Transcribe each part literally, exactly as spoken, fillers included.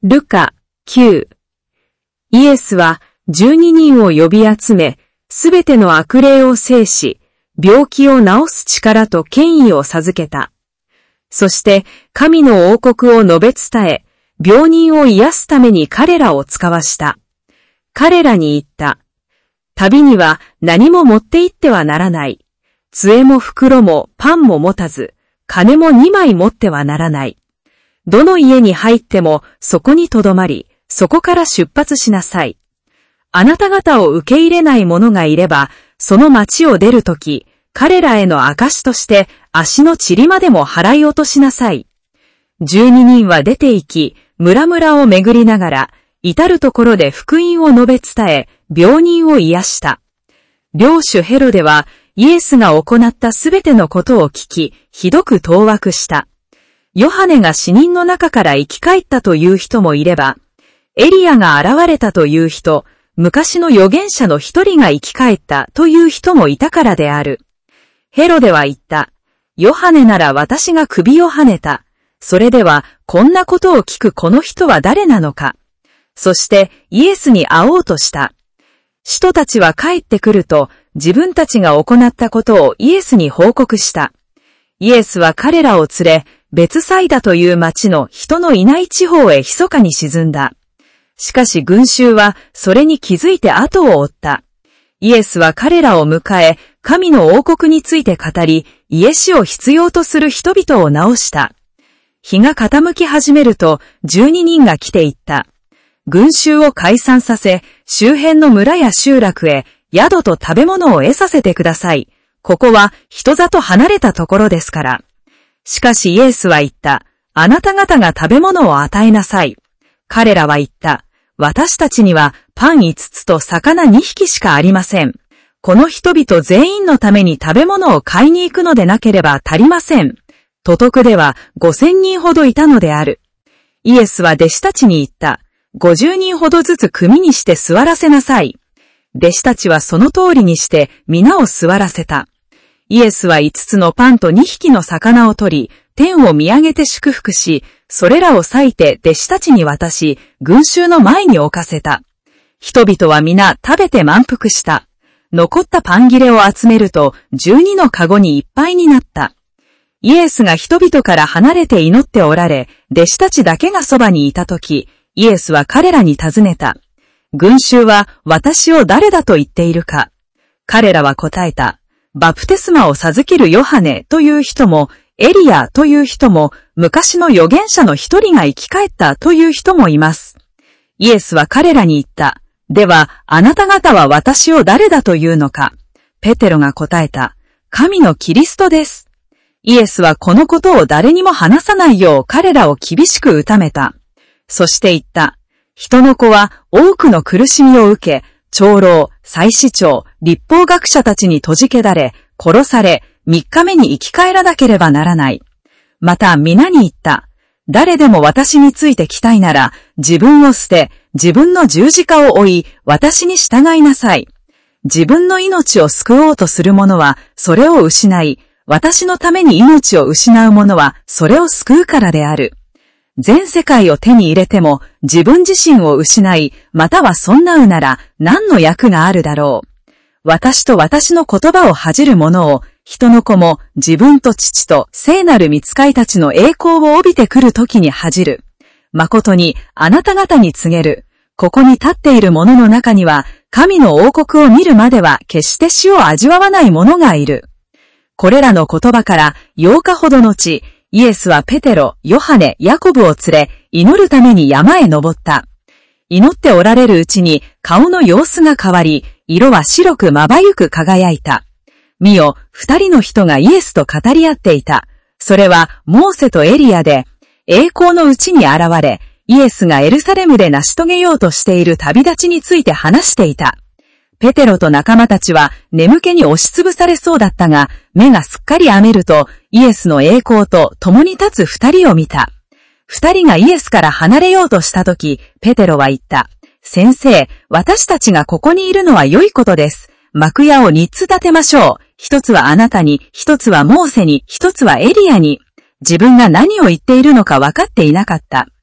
ルカきゅう。イエスはじゅうににんを呼び集め、すべての悪霊を制し、病気を治す力と権威を授けた。そして神の王国を述べ伝え、病人を癒すために彼らを使わした。彼らに言った。旅には何も持って行ってはならない。杖も袋もパンも持たず、金もにまい持ってはならない。どの家に入ってもそこに留まり、そこから出発しなさい。あなた方を受け入れない者がいれば、その町を出るとき、彼らへの証として足の塵までも払い落としなさい。十二人は出て行き、村々を巡りながら、至るところで福音を述べ伝え、病人を癒した。領主ヘロデは、イエスが行ったすべてのことを聞き、ひどく当惑した。ヨハネが死人の中から生き返ったという人もいれば、エリアが現れたという人、昔の預言者の一人が生き返ったという人もいたからである。ヘロデは言った。ヨハネなら私が首をはねた。それでは、こんなことを聞くこの人は誰なのか。そしてイエスに会おうとした。使徒たちは帰ってくると、自分たちが行ったことをイエスに報告した。イエスは彼らを連れ、ベツサイダという町の人のいない地方へ密かに沈んだ。しかし群衆はそれに気づいて後を追った。イエスは彼らを迎え、神の王国について語り、癒しを必要とする人々を治した。日が傾き始めると、十二人が来ていった。群衆を解散させ、周辺の村や集落へ、宿と食べ物を得させてください。ここは人里離れたところですから。しかしイエスは言った。あなた方が食べ物を与えなさい。彼らは言った。私たちにはパン五つと魚二匹しかありません。この人々全員のために食べ物を買いに行くのでなければ足りません。都督では五千人ほどいたのである。イエスは弟子たちに言った。五十人ほどずつ組にして座らせなさい。弟子たちはその通りにして皆を座らせた。イエスは五つのパンと二匹の魚を取り、天を見上げて祝福し、それらを裂いて弟子たちに渡し、群衆の前に置かせた。人々は皆食べて満腹した。残ったパン切れを集めると、十二のかごにいっぱいになった。イエスが人々から離れて祈っておられ、弟子たちだけがそばにいたとき、イエスは彼らに尋ねた。群衆は私を誰だと言っているか。彼らは答えた。バプテスマを授けるヨハネという人も、エリアという人も、昔の預言者の一人が生き返ったという人もいます。イエスは彼らに言った。では、あなた方は私を誰だというのか。ペテロが答えた。神のキリストです。イエスはこのことを誰にも話さないよう彼らを厳しく謳めた。そして言った。人の子は多くの苦しみを受け、長老、祭司長、律法学者たちに閉じけられ、殺され、三日目に生き返らなければならない。また皆に言った。誰でも私についてきたいなら、自分を捨て、自分の十字架を追い、私に従いなさい。自分の命を救おうとする者は、それを失い、私のために命を失う者は、それを救うからである。全世界を手に入れても、自分自身を失い、またはそんなうなら、何の役があるだろう。私と私の言葉を恥じる者を、人の子も自分と父と聖なる御使いたちの栄光を帯びてくる時に恥じる。誠にあなた方に告げる。ここに立っている者の中には、神の王国を見るまでは決して死を味わわない者がいる。これらの言葉からようかほど後、イエスはペテロ、ヨハネ、ヤコブを連れ、祈るために山へ登った。祈っておられるうちに顔の様子が変わり、色は白くまばゆく輝いた。見よ、二人の人がイエスと語り合っていた。それはモーセとエリアで、栄光のうちに現れ、イエスがエルサレムで成し遂げようとしている旅立ちについて話していた。ペテロと仲間たちは眠気に押しつぶされそうだったが、目がすっかり覚めると、イエスの栄光と共に立つ二人を見た。二人がイエスから離れようとしたとき、ペテロは言った。先生、私たちがここにいるのは良いことです。幕屋を三つ立てましょう。一つはあなたに、一つはモーセに、一つはエリアに。自分が何を言っているのか分かっていなかった。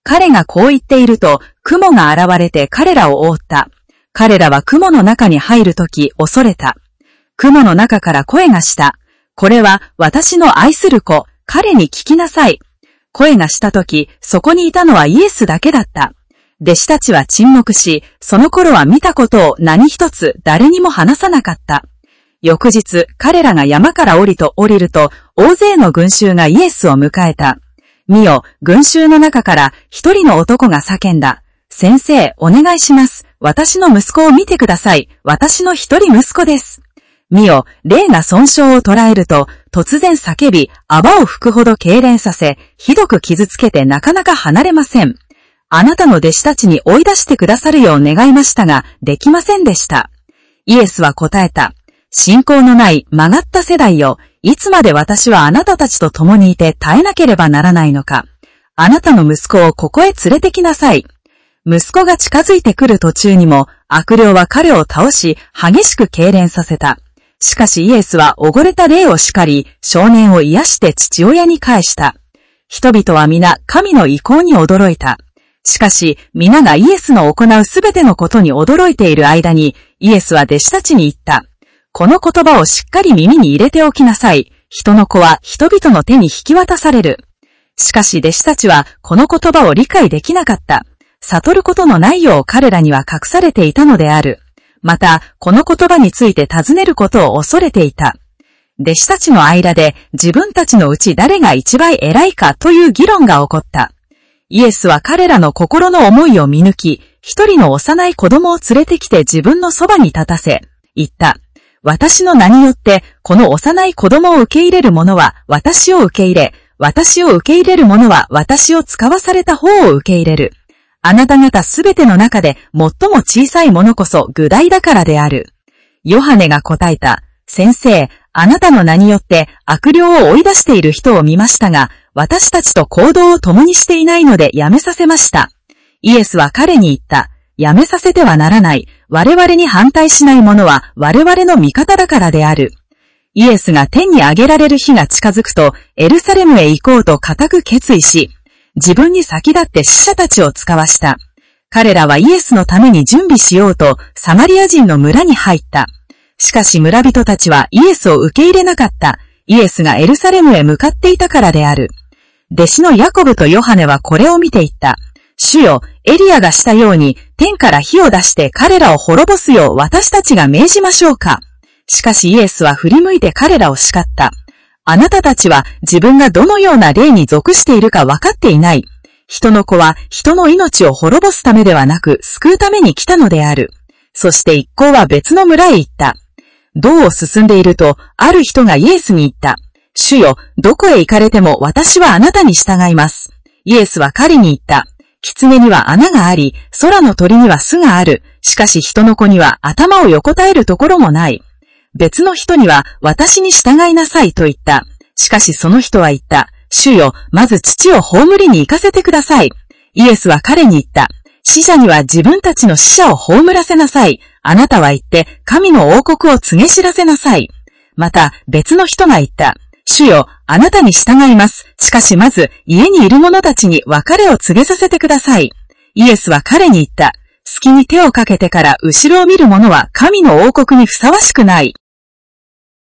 彼がこう言っていると、雲が現れて彼らを覆った。彼らは雲の中に入るとき恐れた。雲の中から声がした。これは私の愛する子、彼に聞きなさい。声がしたとき、そこにいたのはイエスだけだった。弟子たちは沈黙し、その頃は見たことを何一つ誰にも話さなかった。翌日、彼らが山から降りと降りると、大勢の群衆がイエスを迎えた。見よ、群衆の中から一人の男が叫んだ。先生、お願いします。私の息子を見てください。私の一人息子です。見よ、霊が損傷を捉えると、突然叫び、泡を吹くほど痙攣させ、ひどく傷つけてなかなか離れません。あなたの弟子たちに追い出してくださるよう願いましたが、できませんでした。イエスは答えた。信仰のない曲がった世代よ、いつまで私はあなたたちと共にいて耐えなければならないのか。あなたの息子をここへ連れてきなさい。息子が近づいてくる途中にも、悪霊は彼を倒し、激しく痙攣させた。しかしイエスは溺れた霊を叱り、少年を癒して父親に返した。人々は皆神の意向に驚いた。しかし、皆がイエスの行うすべてのことに驚いている間に、イエスは弟子たちに言った。この言葉をしっかり耳に入れておきなさい。人の子は人々の手に引き渡される。しかし弟子たちはこの言葉を理解できなかった。悟ることのないよう彼らには隠されていたのである。また、この言葉について尋ねることを恐れていた。弟子たちの間で自分たちのうち誰が一番偉いかという議論が起こった。イエスは彼らの心の思いを見抜き、一人の幼い子供を連れてきて自分のそばに立たせ、言った。私の名によって、この幼い子供を受け入れる者は私を受け入れ、私を受け入れる者は私を使わされた方を受け入れる。あなた方すべての中で最も小さい者こそ愚大だからである。ヨハネが答えた。先生、あなたの名によって悪霊を追い出している人を見ましたが、私たちと行動を共にしていないのでやめさせました。イエスは彼に言った。やめさせてはならない。我々に反対しない者は我々の味方だからである。イエスが天に上げられる日が近づくと、エルサレムへ行こうと固く決意し、自分に先立って使者たちを使わした。彼らはイエスのために準備しようと、サマリア人の村に入った。しかし村人たちはイエスを受け入れなかった。イエスがエルサレムへ向かっていたからである。弟子のヤコブとヨハネはこれを見ていった。主よ、エリアがしたように天から火を出して彼らを滅ぼすよう私たちが命じましょうか。しかしイエスは振り向いて彼らを叱った。あなたたちは自分がどのような霊に属しているか分かっていない。人の子は人の命を滅ぼすためではなく救うために来たのである。そして一行は別の村へ行った。道を進んでいると、ある人がイエスに言った。主よ、どこへ行かれても私はあなたに従います。イエスは彼に言った。狐には穴があり、空の鳥には巣がある。しかし人の子には頭を横たえるところもない。別の人には私に従いなさいと言った。しかしその人は言った。主よ、まず父を葬りに行かせてください。イエスは彼に言った。死者には自分たちの死者を葬らせなさい。あなたは言って神の王国を告げ知らせなさい。また別の人が言った。主よ、あなたに従います。しかしまず家にいる者たちに別れを告げさせてください。イエスは彼に言った。隙に手をかけてから後ろを見る者は神の王国にふさわしくない。